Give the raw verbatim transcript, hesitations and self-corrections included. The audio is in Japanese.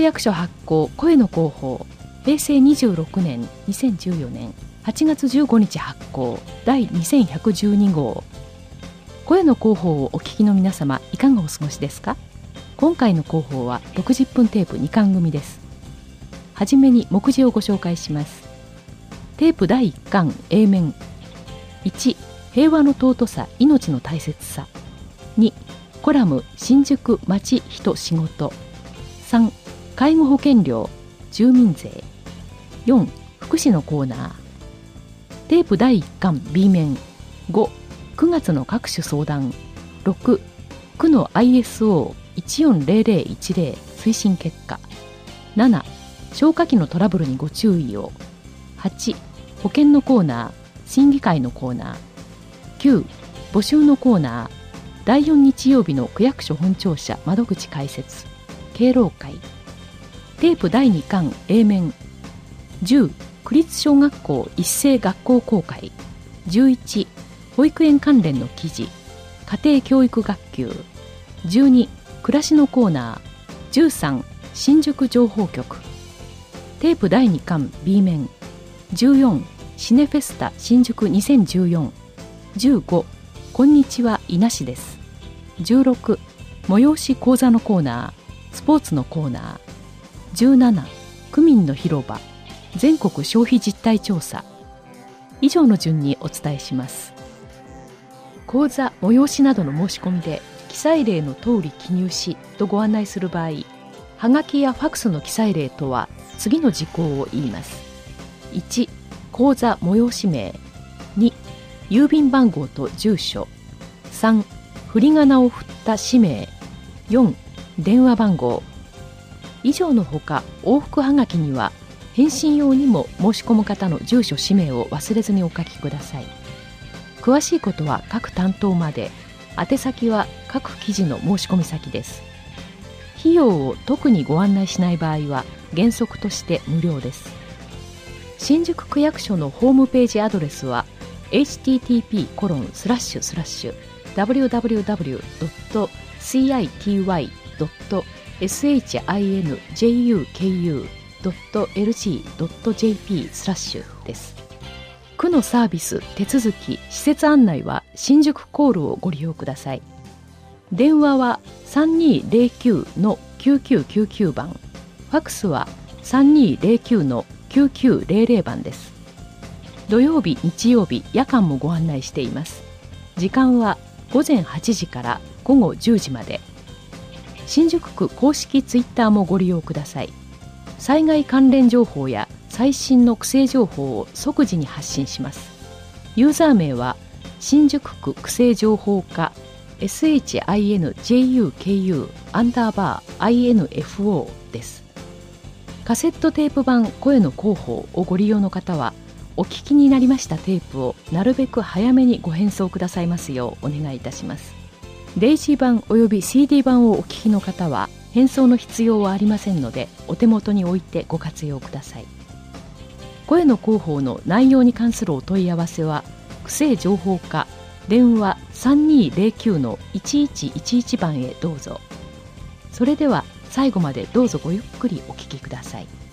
区役所発行声の広報へいせいにじゅうろくねんにせんじゅうよねんはちがつじゅうごにち発行第にせんひゃくじゅうにごう。声の広報をお聞きの皆様、いかがお過ごしですか？今回の広報はろくじゅっぷんテープにかん組です。はじめに目次をご紹介します。テープだいいっかん A 面。いち、平和の尊さ、命の大切さ。に、コラム新宿町人仕事。さん、介護保険料、住民税。よん、福祉のコーナー。テープだいいっかん B 面。ご、くがつの各種相談。ろく、区の アイエスオーいちよんぜろぜろいちぜろ 推進結果。なな、消火器のトラブルにご注意を。はち、保険のコーナー、審議会のコーナー。きゅう、募集のコーナー、だいよん日曜日の区役所本庁舎窓口開設。敬老会。テープだいにかん A 面。じゅう、区立小学校一斉学校公開。じゅういち、保育園関連の記事、家庭教育学級。じゅうに、暮らしのコーナー。じゅうさん、新宿情報局。テープだいにかん B 面。じゅうよん、シネフェスタ新宿にせんじゅうよん。じゅうご、こんにちは伊那市です。じゅうろく、催し講座のコーナー、スポーツのコーナー。じゅうなな、区民の広場、全国消費実態調査。以上の順にお伝えします。講座、催しなどの申し込みで記載例の通り記入しとご案内する場合、はがきやファクスの記載例とは次の事項を言います。いち、講座催し名。に、郵便番号と住所。さん、振り仮名を振った氏名。よん、電話番号。以上のほか、往復はがきには返信用にも申し込む方の住所氏名を忘れずにお書きください。詳しいことは各担当まで。宛先は各記事の申し込み先です。費用を特にご案内しない場合は原則として無料です。新宿区役所のホームページアドレスは エイチティーティーピーコロンスラッシュスラッシュダブリューダブリューダブリュードットシーアイティーワイドットエスエイチアイエヌジェイユーケーユードットエルジードットジェーピースラッシュです。区のサービス、手続き、施設案内は新宿コールをご利用ください。電話は さんにーぜろきゅうのきゅうきゅうきゅうきゅう 番、ファクスは さんにーぜろきゅうのきゅうきゅうぜろぜろ 番です。土曜日、日曜日、夜間もご案内しています。時間はごぜんはちじからごごじゅうじまで。新宿区公式ツイッターもご利用ください。災害関連情報や最新の区政情報を即時に発信します。ユーザー名は新宿区区政情報課 エスエイチアイエヌジェイユーケーユー アンダーバー アイエヌエフオー です。カセットテープ版声の広報をご利用の方は、お聞きになりましたテープをなるべく早めにご返送くださいますようお願いいたします。デイジー版および シーディー 版をお聞きの方は返送の必要はありませんので、お手元に置いてご活用ください。声の広報の内容に関するお問い合わせは区政情報課電話 さんにーぜろきゅうのいちいちいちいち 番へどうぞ。それでは最後までどうぞごゆっくりお聞きください。